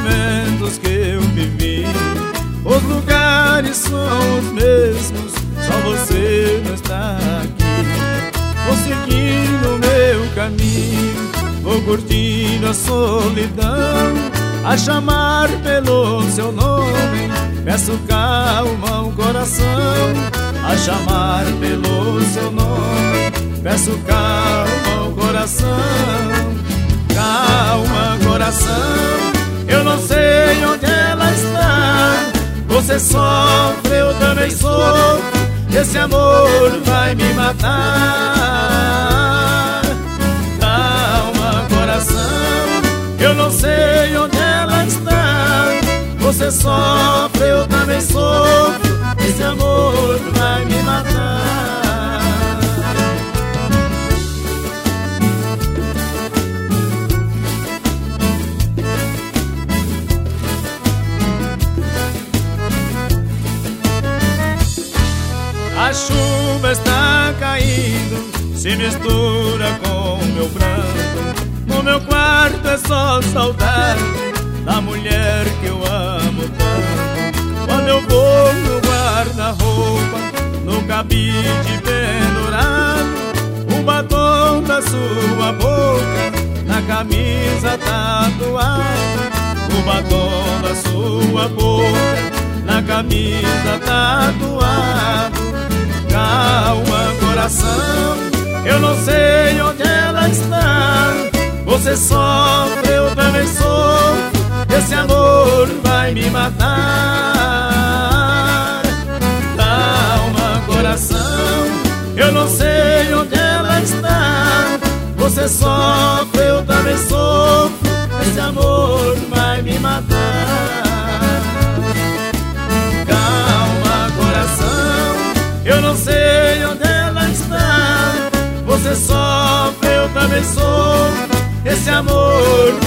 momentos que eu vivi. Os lugares são os mesmos, só você não está aqui. Vou seguindo meu caminho, vou curtindo a solidão, a chamar pelo seu nome, peço calma ao coração. A chamar pelo seu nome, peço calma ao coração. Calma, coração, eu não sei onde ela está. Você sofre, eu também sofro, esse amor vai me matar. Calma, coração, eu não sei onde ela está. Você sofre, eu também sofro, esse amor vai me matar. A chuva está caindo, se mistura com meu pranto. No meu quarto é só saudade da mulher que eu amo tanto. Quando eu vou no guarda-roupa, no cabide pendurado, o batom da sua boca na camisa tatuado. O batom da sua boca na camisa tatuado. Calma, coração, eu não sei onde ela está. Você sofre, eu também sofro, esse amor vai me matar. Calma, coração, eu não sei onde ela está. Você sofre, eu também sofro, esse amor vai me matar. Calma, coração, eu não sei onde ela está. Você sofre, eu também sofro, esse amor